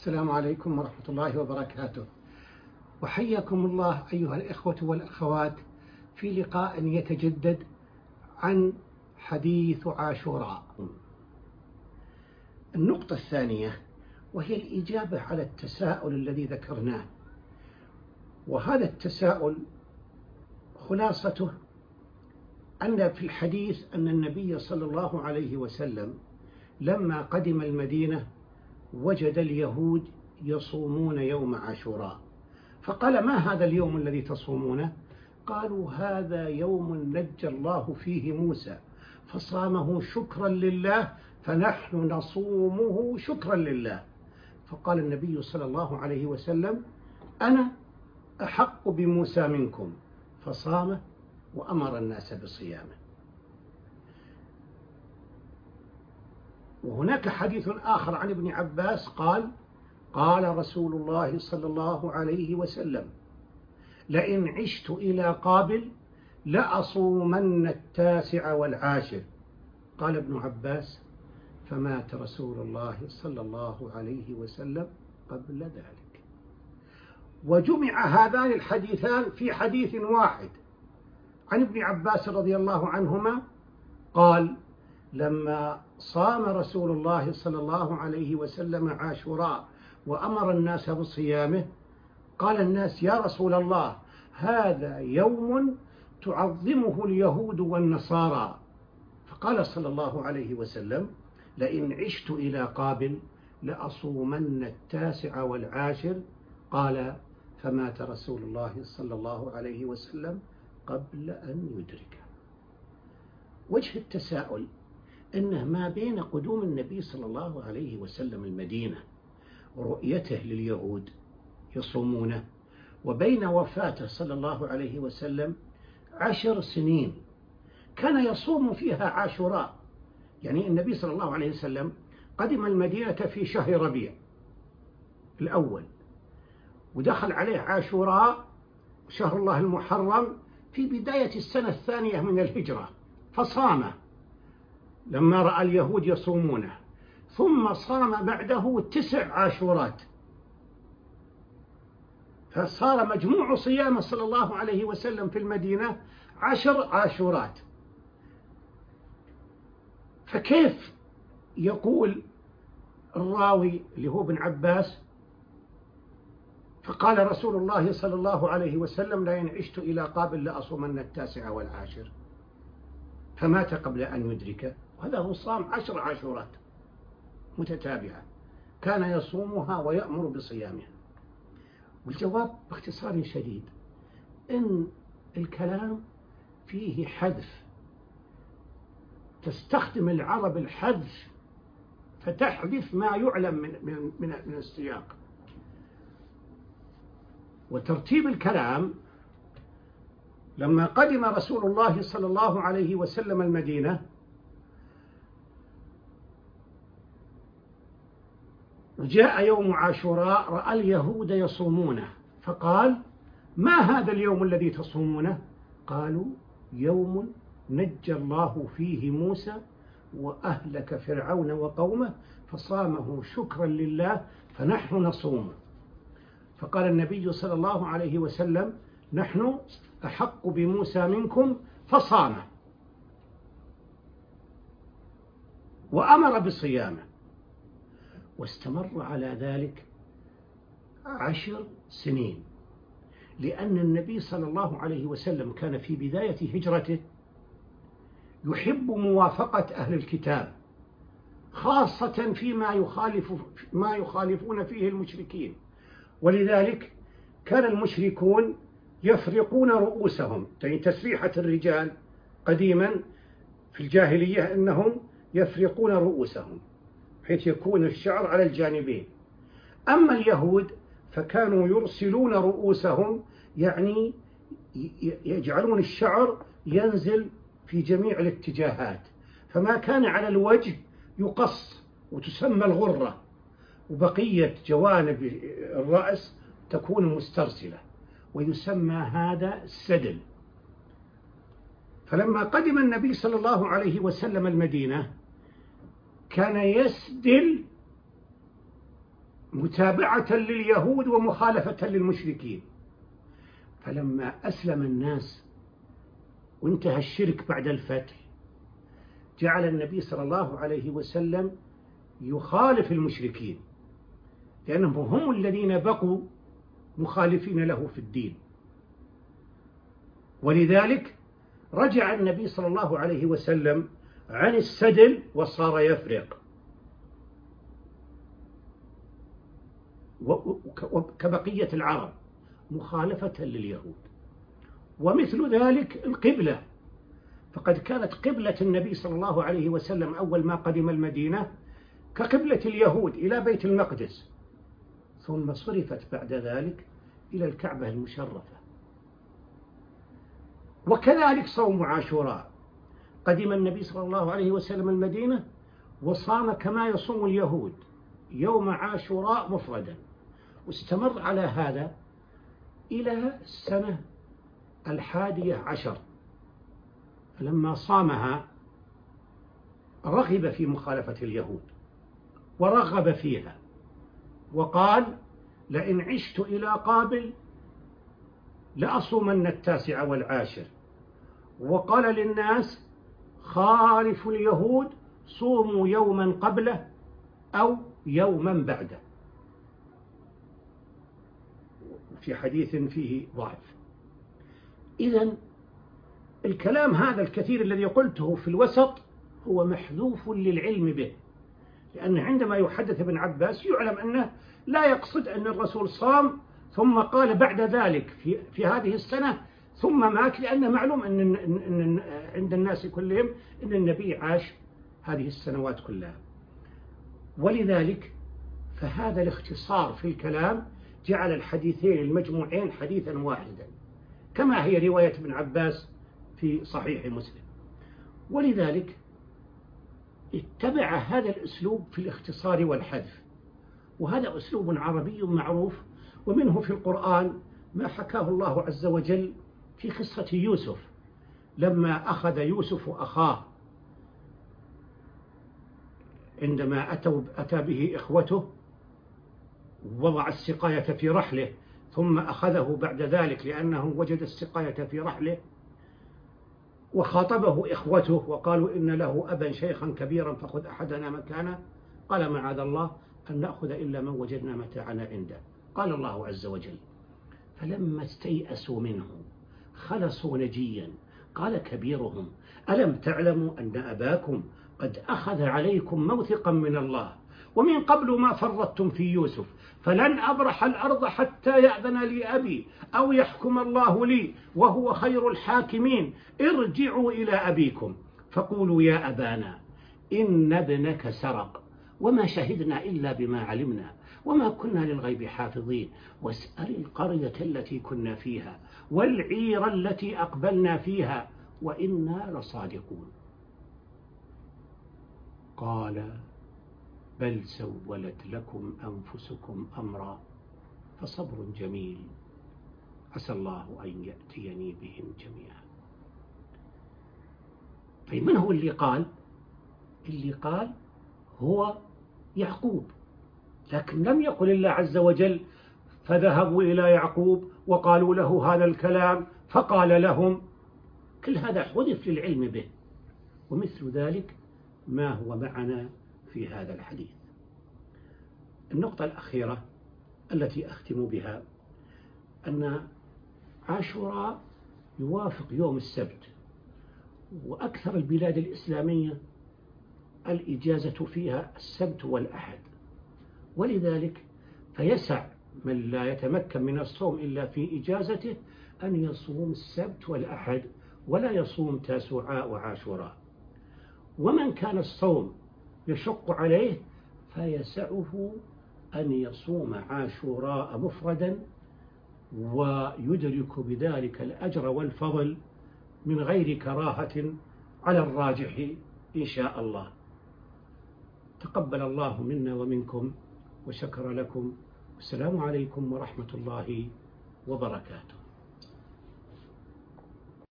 السلام عليكم ورحمة الله وبركاته. وحياكم الله أيها الإخوة والأخوات في لقاء يتجدد عن حديث عاشوراء. النقطة الثانية وهي الإجابة على التساؤل الذي ذكرناه، وهذا التساؤل خلاصته أن في الحديث أن النبي صلى الله عليه وسلم لما قدم المدينة وجد اليهود يصومون يوم عاشوراء، فقال: ما هذا اليوم الذي تصومونه؟ قالوا: هذا يوم نجى الله فيه موسى فصامه شكرا لله فنحن نصومه شكرا لله. فقال النبي صلى الله عليه وسلم: أنا أحق بموسى منكم، فصام وأمر الناس بصيامه. وهناك حديث آخر عن ابن عباس قال: قال رسول الله صلى الله عليه وسلم: لئن عشت إلى قابل لأصومن 9 و10. قال ابن عباس: فمات رسول الله صلى الله عليه وسلم قبل ذلك. وجمع هذان الحديثان في حديث واحد عن ابن عباس رضي الله عنهما قال: لما صام رسول الله صلى الله عليه وسلم عاشوراء وأمر الناس بصيامه قال الناس: يا رسول الله، هذا يوم تعظمه اليهود والنصارى. فقال صلى الله عليه وسلم: لئن عشت إلى قابل لأصومن 9 و10. قال: فمات رسول الله صلى الله عليه وسلم قبل أن يدركه. وجه التساؤل إنه ما بين قدوم النبي صلى الله عليه وسلم المدينة ورؤيته لليهود يصومونه وبين وفاته صلى الله عليه وسلم 10 سنين كان يصوم فيها عاشوراء. يعني النبي صلى الله عليه وسلم قدم المدينة في شهر ربيع الأول، ودخل عليه عاشوراء شهر الله المحرم في بداية السنة الثانية من الهجرة، فصام لما رأى اليهود يصومونه، ثم صام بعده 9 عاشورات، فصار مجموع صيامه صلى الله عليه وسلم في المدينة 10 عاشورات. فكيف يقول الراوي اللي هو ابن عباس: فقال رسول الله صلى الله عليه وسلم: لئن عشت إلى قابل لأصومن 9 و10، فمات قبل أن يدركه؟ وهذا هو صام 10 عاشورات متتابعة كان يصومها ويأمر بصيامها. والجواب باختصار شديد إن الكلام فيه حذف، تستخدم العرب الحذف فتحذف ما يعلم من السياق. وترتيب الكلام: لما قدم رسول الله صلى الله عليه وسلم المدينة وجاء يوم عاشوراء رأى اليهود يصومونه، فقال: ما هذا اليوم الذي تصومونه؟ قالوا: يوم نجى الله فيه موسى وأهلك فرعون وقومه فصامه شكرا لله فنحن نصومه. فقال النبي صلى الله عليه وسلم: نحن أحق بموسى منكم، فصام وأمر بصيامه. واستمر على ذلك 10 سنين، لأن النبي صلى الله عليه وسلم كان في بداية هجرته يحب موافقة أهل الكتاب، خاصة فيما يخالفون فيه المشركين. ولذلك كان المشركون يفرقون رؤوسهم، يعني تسريحة الرجال قديما في الجاهلية أنهم يفرقون رؤوسهم حيث يكون الشعر على الجانبين. أما اليهود فكانوا يرسلون رؤوسهم، يعني يجعلون الشعر ينزل في جميع الاتجاهات، فما كان على الوجه يقص وتسمى الغرة، وبقية جوانب الرأس تكون مسترسلة ويسمى هذا السدل. فلما قدم النبي صلى الله عليه وسلم المدينة كان يسدل متابعة لليهود ومخالفة للمشركين. فلما أسلم الناس وانتهى الشرك بعد الفتح، جعل النبي صلى الله عليه وسلم يخالف المشركين، لأنهم هم الذين بقوا مخالفين له في الدين. ولذلك رجع النبي صلى الله عليه وسلم عن السدل وصار يفرق، كبقية العرب مخالفة لليهود. ومثل ذلك القبلة، فقد كانت قبلة النبي صلى الله عليه وسلم أول ما قدم المدينة كقبلة اليهود إلى بيت المقدس، ثم صرفت بعد ذلك إلى الكعبة المشرفة. وكذلك صوم عاشوراء، قدم النبي صلى الله عليه وسلم المدينة وصام كما يصوم اليهود يوم عاشوراء مفردا، واستمر على هذا إلى السنة 11، فلما صامها رغب في مخالفة اليهود ورغب فيها، وقال: لئن عشت إلى قابل لأصومن 9 و10. وقال للناس: خالفوا اليهود، صوموا يوما قبله أو يوما بعده، في حديث فيه ضعف. إذن الكلام هذا الكثير الذي قلته في الوسط هو محذوف للعلم به، لأن عندما يحدث ابن عباس يعلم أنه لا يقصد أن الرسول صام ثم قال بعد ذلك في هذه السنة ثم مات، لأن معلوم أن عند الناس كلهم أن النبي عاش هذه السنوات كلها. ولذلك فهذا الاختصار في الكلام جعل الحديثين المجموعين حديثا واحدا، كما هي رواية ابن عباس في صحيح مسلم. ولذلك اتبع هذا الأسلوب في الاختصار والحذف، وهذا أسلوب عربي معروف، ومنه في القرآن ما حكاه الله عز وجل في قصة يوسف لما أخذ يوسف أخاه عندما أتى به إخوته، وضع السقاية في رحله ثم أخذه بعد ذلك لأنه وجد السقاية في رحله، وخاطبه إخوته وقالوا: إن له أبا شيخا كبيرا فخذ أحدنا مكانه. قال: معاذ الله أن نأخذ إلا من وجدنا متاعنا عنده. قال الله عز وجل: فلما استيئسوا منه خلصوا نجيا قال كبيرهم: ألم تعلموا أن أباكم قد أخذ عليكم موثقا من الله ومن قبل ما فرطتم في يوسف فلن أبرح الأرض حتى يأذن لي أبي أو يحكم الله لي وهو خير الحاكمين. ارجعوا إلى أبيكم فقولوا: يا أبانا إن ابنك سرق وما شهدنا إلا بما علمنا وما كنا للغيب حافظين واسأل القرية التي كنا فيها والعير التي أقبلنا فيها وإنا لصادقون. قال: بل سولت لكم أنفسكم أمرا فصبر جميل عسى الله أن يأتيني بهم جميعا. طيب من هو اللي قال؟ اللي قال هو يعقوب، لكن لم يقل الله عز وجل فذهبوا إلى يعقوب وقالوا له هذا الكلام فقال لهم. كل هذا حذف للعلم به. ومثل ذلك ما هو معنا في هذا الحديث. النقطة الأخيرة التي أختم بها أن عاشوراء يوافق يوم السبت، وأكثر البلاد الإسلامية الإجازة فيها السبت والأحد، ولذلك فيسع من لا يتمكن من الصوم إلا في إجازته أن يصوم السبت والأحد ولا يصوم تاسوعاء وعاشوراء. ومن كان الصوم يشق عليه فيسعه أن يصوم عاشوراء مفردا ويدرك بذلك الأجر والفضل من غير كراهة على الراجح إن شاء الله. تقبل الله منا ومنكم وشكر لكم. والسلام عليكم ورحمة الله وبركاته.